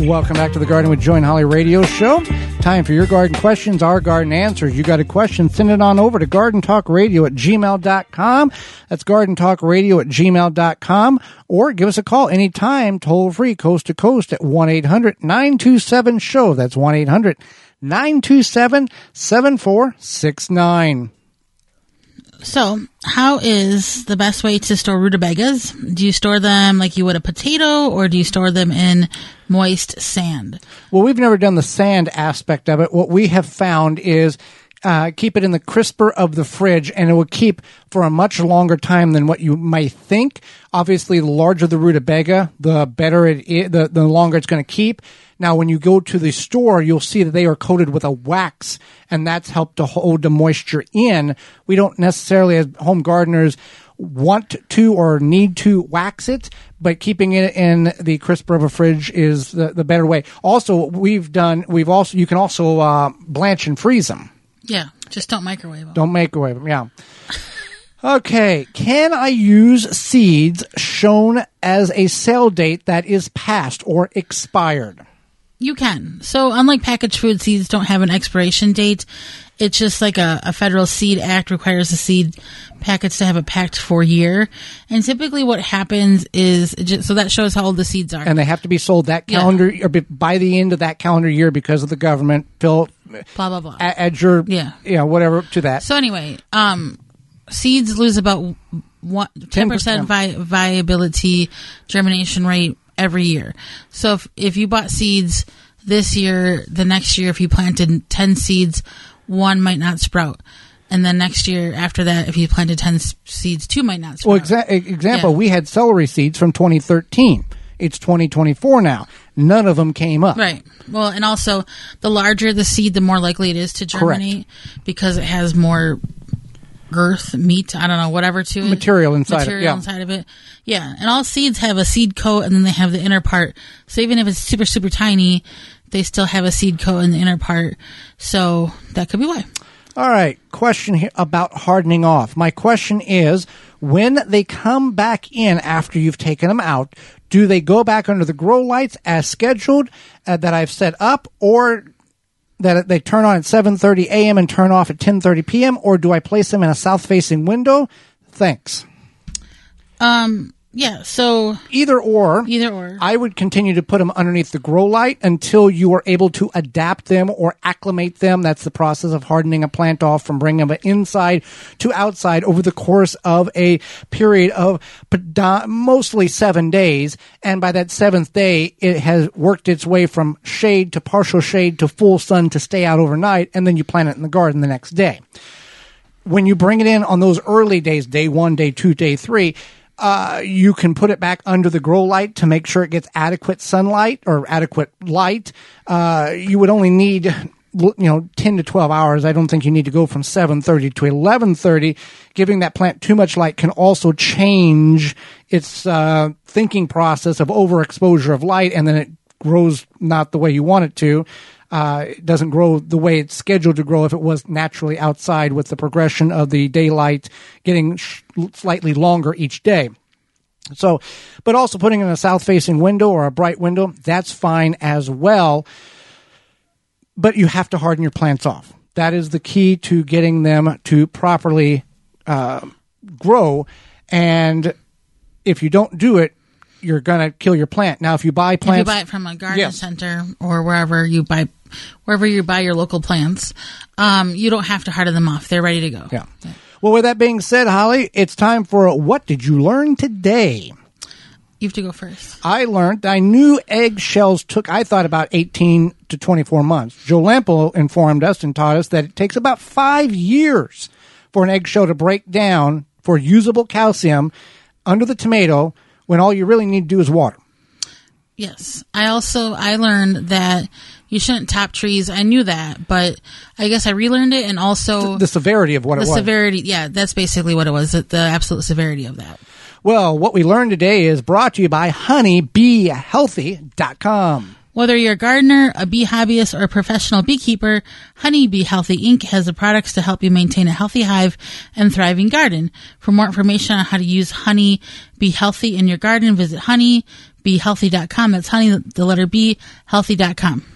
Welcome back to the Garden with Joy and Holly radio show. Time for your garden questions, our garden answers. You got a question, send it on over to gardentalkradio@gmail.com. That's gardentalkradio@gmail.com. Or give us a call anytime, toll free, coast to coast at 1-800-927-SHOW. That's 1-800-927-7469. So, how is the best way to store rutabagas? Do you store them like you would a potato, or do you store them in moist sand? Well, we've never done the sand aspect of it. What we have found is keep it in the crisper of the fridge, and it will keep for a much longer time than what you might think. Obviously, the larger the rutabaga, the better it is, the longer it's going to keep. Now, when you go to the store, you'll see that they are coated with a wax, and that's helped to hold the moisture in. We don't necessarily, as home gardeners, want to or need to wax it, but keeping it in the crisper of a fridge is the better way. Also, you can also blanch and freeze them. Yeah, just don't microwave them. Don't microwave them, yeah. Okay, can I use seeds shown as a sale date that is past or expired? You can. So unlike packaged food, seeds don't have an expiration date. It's just like a federal seed act requires the seed packets to have a packed for year. And typically what happens is, so that shows how old the seeds are. And they have to be sold that calendar, or by the end of that calendar year because of the government. Blah, blah, blah. Add your, whatever to that. So anyway, seeds lose about 10% viability germination rate every year. So if you bought seeds this year, the next year, if you planted 10 seeds, one might not sprout. And then next year after that, if you planted 10 seeds, two might not sprout. Well, example, we had celery seeds from 2013. It's 2024 now. None of them came up. Right. Well, and also the larger the seed, the more likely it is to germinate. Correct. Because it has more girth, meat, I don't know, whatever to it. Material inside of it. Yeah. And all seeds have a seed coat, and then they have the inner part. So even if it's super, super tiny, they still have a seed coat in the inner part. So that could be why. All right. Question here about hardening off. My question is, when they come back in after you've taken them out, do they go back under the grow lights as scheduled that I've set up, or that they turn on at 7:30 a.m. and turn off at 10:30 p.m., or do I place them in a south-facing window? Thanks. Yeah, so Either or. I would continue to put them underneath the grow light until you are able to adapt them or acclimate them. That's the process of hardening a plant off from bringing them inside to outside over the course of a period of mostly 7 days. And by that seventh day, it has worked its way from shade to partial shade to full sun to stay out overnight, and then you plant it in the garden the next day. When you bring it in on those early days, day 1, day 2, day 3, you can put it back under the grow light to make sure it gets adequate sunlight or adequate light. You would only need, 10 to 12 hours. I don't think you need to go from 7:30 to 11:30. Giving that plant too much light can also change its thinking process of overexposure of light, and then it grows not the way you want it to. It doesn't grow the way it's scheduled to grow if it was naturally outside, with the progression of the daylight getting slightly longer each day. So, but also putting in a south-facing window or a bright window, that's fine as well. But you have to harden your plants off. That is the key to getting them to properly grow. And if you don't do it, you're going to kill your plant. Now, if you buy plants... If you buy it from a garden center or wherever you buy your local plants, you don't have to harden them off. They're ready to go. Yeah. Well, with that being said, Holly, it's time for What Did You Learn Today? You have to go first. I knew eggshells took, I thought, about 18 to 24 months. Joe Lampo informed us and taught us that it takes about 5 years for an eggshell to break down for usable calcium under the tomato, when all you really need to do is water. Yes. I learned that you shouldn't top trees. I knew that, but I guess I relearned it, and also... The severity of what it was. The severity, yeah, that's basically what it was, the absolute severity of that. Well, what we learned today is brought to you by honeybeehealthy.com. Whether you're a gardener, a bee hobbyist, or a professional beekeeper, Honey Bee Healthy Inc. has the products to help you maintain a healthy hive and thriving garden. For more information on how to use Honey Bee Healthy in your garden, visit honeybeehealthy.com. BeHealthy.com. That's honey, the letter B, healthy.com.